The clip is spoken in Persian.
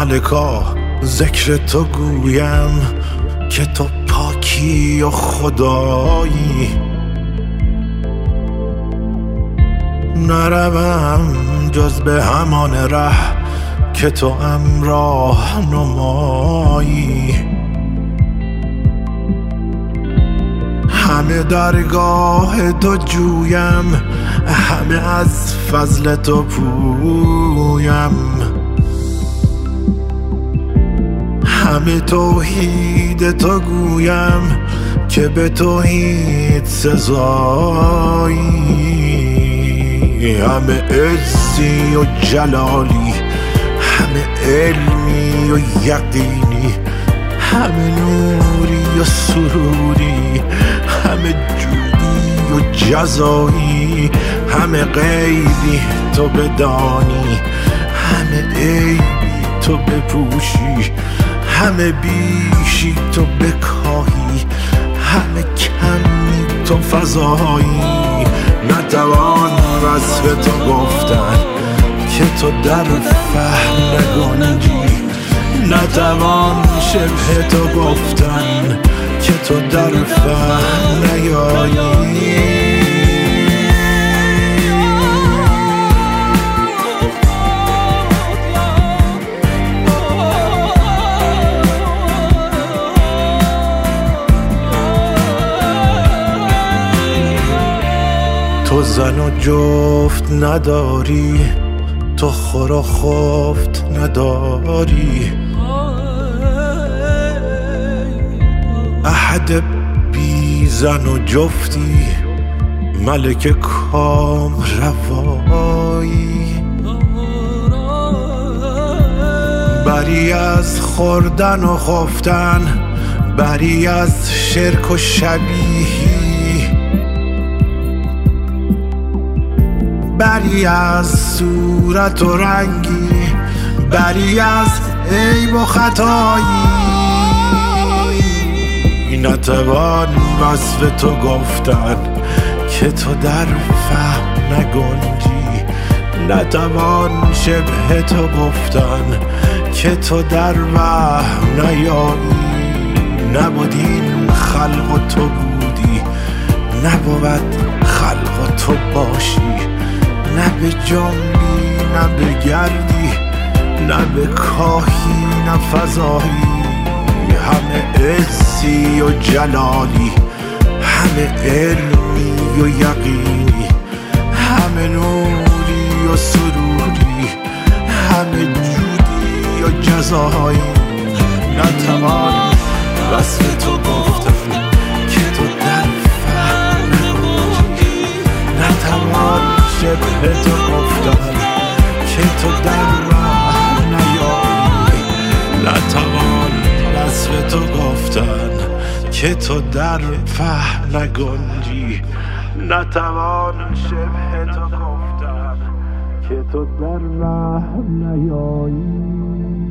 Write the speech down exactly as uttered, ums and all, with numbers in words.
سالکا ذکر تو گویم که تو پاکی و خدایی. نروم جز به همان ره که تو ام راه نمایی. همه درگاه تو جویم، همه از فضل تو پویم. همه توحید تو گویم که به توحید سزایی. همه عزی و جلالی، همه علمی و یقینی، همه نوری و سروری، همه جودی و جزایی. همه غیبی تو بدانی، همه عیبی تو بپوشی، همه بیشی تو بکاهی، همه کمی تو فضایی. نتوان وصف تو گفتن که تو در فهم نگنجی، نتوان شبه تو گفتن که تو در فهم نیایی. تو زن و جفت نداری، تو خور و خفت نداری. احد بی زن و جفتی، ملک کام روایی. بری از خوردن و خفتن، بری از شرک و شبیهی، بری از صورت و رنگی، بری از عیب و خطایی. نتوان وصف تو گفتن که تو در فهم نگنجی، نتوان شبه تو گفتن که تو در وهم نیایی. نبود این خلق و تو بودی، نبود خلق و تو باشی. نه به جنبی نه به گردی، نه به کاهی نه فضایی. همه عزی و جلالی، همه علمی و یقینی، همه نوری و سروری، همه جودی و جزایی. نتوان وصف تو گفتن که تو در فهم نگنجی، نتوان شبه تو گفتن که تو در راه نیایی. نتوان وصف تو گفتن که تو در فهم نگنجی، نتوان شبه تو گفتن که تو در راه نیایی.